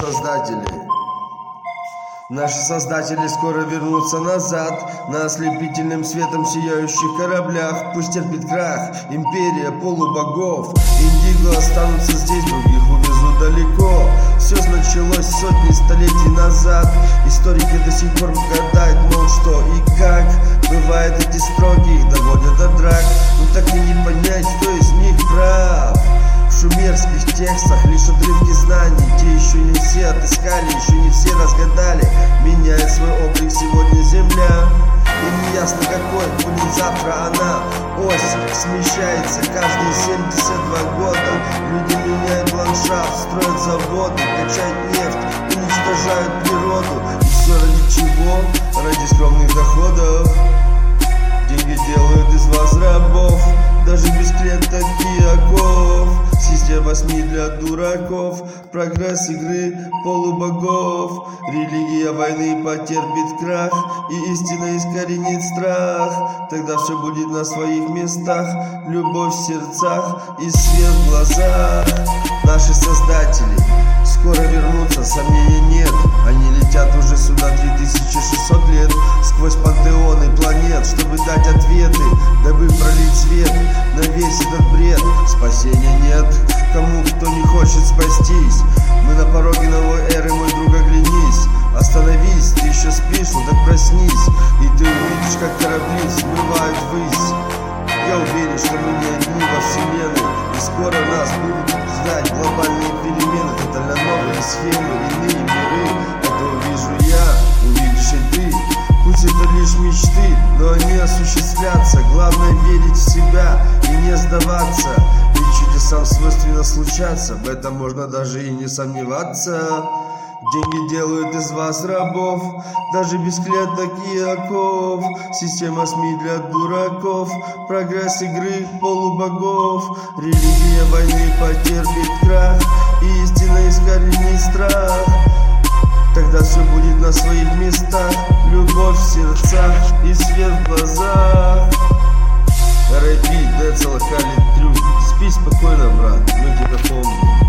Наши создатели скоро вернутся назад на ослепительным светом сияющих кораблях. Пусть терпит крах империя полубогов. Индиго останутся здесь, других увезут далеко. Все началось сотни столетий назад. Историки до сих пор гадают, мол, что и как. Бывает, эти строки их доводят до драк. Но так и не понять, кто из них прав. В шумерских текстах лишь отрывки знаний. Те еще не все отыскали, еще не все разгадали. Меняет свой облик сегодня земля, и не ясно, какой будет завтра она. Ось смещается каждые 72 года. Люди меняют ландшафт, строят заводы, качают нефть, уничтожают природу. И все ради чего? Ради скромных доходов. Деньги делают из вас рабов, даже без клеток и оков. Система СМИ для дураков, прогресс игры полубогов. Религия войны потерпит крах, и истина искоренит страх. Тогда все будет на своих местах, любовь в сердцах и свет в глазах. Наши создатели скоро вернутся, сомнений нет. Они летят уже сюда 3600 лет, сквозь пантеоны планет, чтобы дать ответы, дабы пролить свет на весь этот бред. Спасения нет тому, кто не хочет спастись. Мы на пороге новой эры, мой друг, оглянись. Остановись, ты еще спишь, ну так проснись, и ты увидишь, как корабли взмывают ввысь. Я уверен, что мы не одни во вселенной, и скоро нас будут ждать глобальные перемены. Тотально новые схемы, иные миры. Это увижу я, увидишь и ты. Пусть это лишь мечты, но они осуществлятся. Главное верить в себя и не сдаваться. Ведь чудесам свойственно случаться, в этом можно даже и не сомневаться. Деньги делают из вас рабов, даже без клеток и оков. Система СМИ для дураков, прогресс игры полубогов. Религия войны потерпит крах, и истина искоренит страх. Тогда все будет на своих местах, любовь в сердцах и свет в глазах. R.I.P. Децл Калит Трюк. Спи спокойно, брат, мы тебя помним.